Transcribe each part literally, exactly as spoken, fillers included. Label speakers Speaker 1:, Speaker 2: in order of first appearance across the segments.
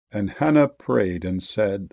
Speaker 1: And Hannah prayed and said,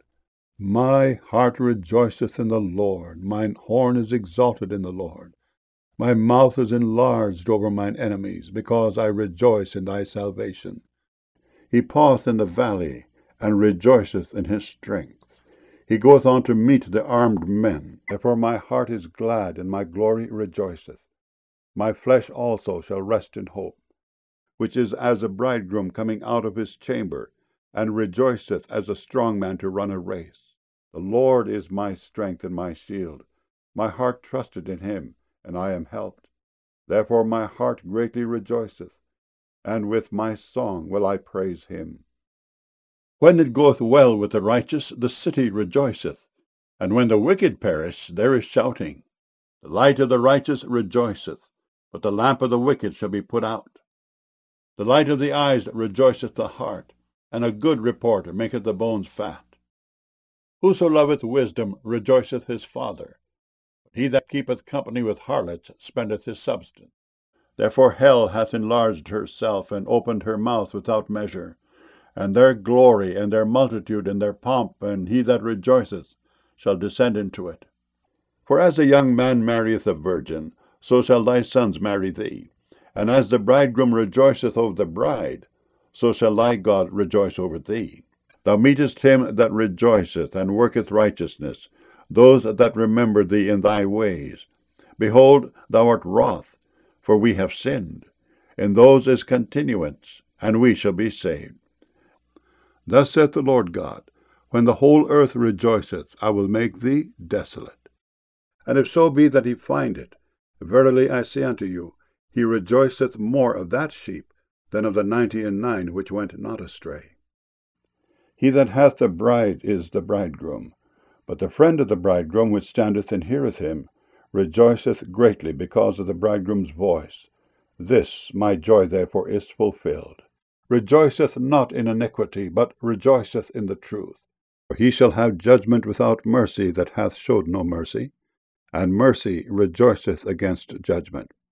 Speaker 1: My heart rejoiceth in the Lord, mine horn is exalted in the Lord. My mouth is enlarged over mine enemies, because I rejoice in thy salvation. He pauseth in the valley, and rejoiceth in his strength. He goeth on to meet the armed men. Therefore my heart is glad, and my glory rejoiceth. My flesh also shall rest in hope, which is as a bridegroom coming out of his chamber, and rejoiceth as a strong man to run a race. The Lord is my strength and my shield. My heart trusted in him, and I am helped. Therefore my heart greatly rejoiceth, and with my song will I praise him. When it goeth well with the righteous, the city rejoiceth, and when the wicked perish, there is shouting. The light of the righteous rejoiceth, but the lamp of the wicked shall be put out. The light of the eyes rejoiceth the heart, and a good report maketh the bones fat. Whoso loveth wisdom rejoiceth his father, but he that keepeth company with harlots spendeth his substance. Therefore hell hath enlarged herself, and opened her mouth without measure, and their glory, and their multitude, and their pomp, and he that rejoiceth shall descend into it. For as a young man marrieth a virgin, so shall thy sons marry thee. And as the bridegroom rejoiceth over the bride, so shall thy God rejoice over thee. Thou meetest him that rejoiceth, and worketh righteousness, those that remember thee in thy ways. Behold, thou art wroth, for we have sinned. In those is continuance, and we shall be saved. Thus saith the Lord God, When the whole earth rejoiceth, I will make thee desolate. And if so be that he find it, verily I say unto you, he rejoiceth more of that sheep than of the ninety and nine which went not astray. He that hath the bride is the bridegroom, but the friend of the bridegroom which standeth and heareth him rejoiceth greatly because of the bridegroom's voice. This my joy therefore is fulfilled. Rejoiceth not in iniquity, but rejoiceth in the truth. For he shall have judgment without mercy that hath showed no mercy, and mercy rejoiceth against judgment.